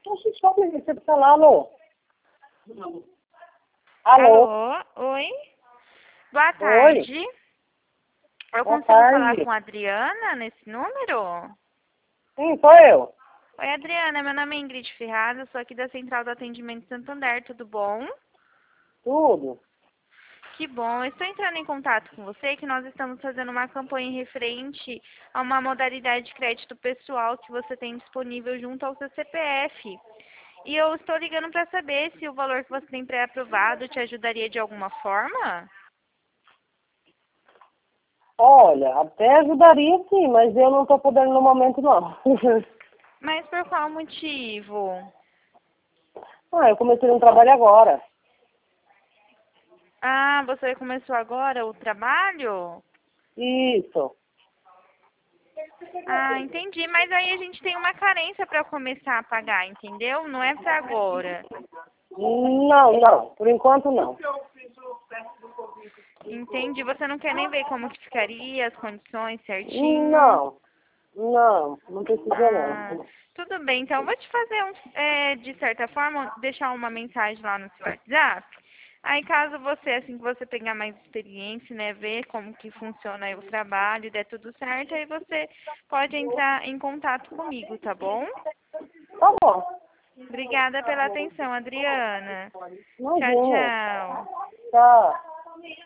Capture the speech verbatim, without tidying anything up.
Oxe, só me você precisa lá, alô? Alô? Alô? Oi? Boa Oi? tarde. Eu Boa consigo falar tarde. com a Adriana nesse número? Sim, sou eu. Oi, Adriana. Meu nome é Ingrid Ferrada, sou aqui da Central do Atendimento Santander. Tudo bom? Tudo. Que bom. Eu estou entrando em contato com você que nós estamos fazendo uma campanha referente a uma modalidade de crédito pessoal que você tem disponível junto ao seu C P F. E eu estou ligando para saber se o valor que você tem pré-aprovado te ajudaria de alguma forma? Olha, até ajudaria sim, mas eu não estou podendo no momento não. Mas por qual motivo? ah, eu comecei um trabalho agora. Ah, você começou agora o trabalho? Isso. Ah, entendi. Mas aí a gente tem uma carência para começar a pagar, entendeu? Não é para agora. Não, não. Por enquanto não. Entendi. Você não quer nem ver como que ficaria, as condições certinho? Não. Não, não precisa Ah, não. tudo bem. Então, eu vou te fazer, um, é, de certa forma, deixar uma mensagem lá no seu WhatsApp. Aí, caso você, assim que você pegar mais experiência, né, ver como que funciona aí o trabalho, der tudo certo, aí você pode entrar em contato comigo, tá bom? Tá bom. Obrigada pela atenção, Adriana. Tchau, Imagina. tchau. Tá.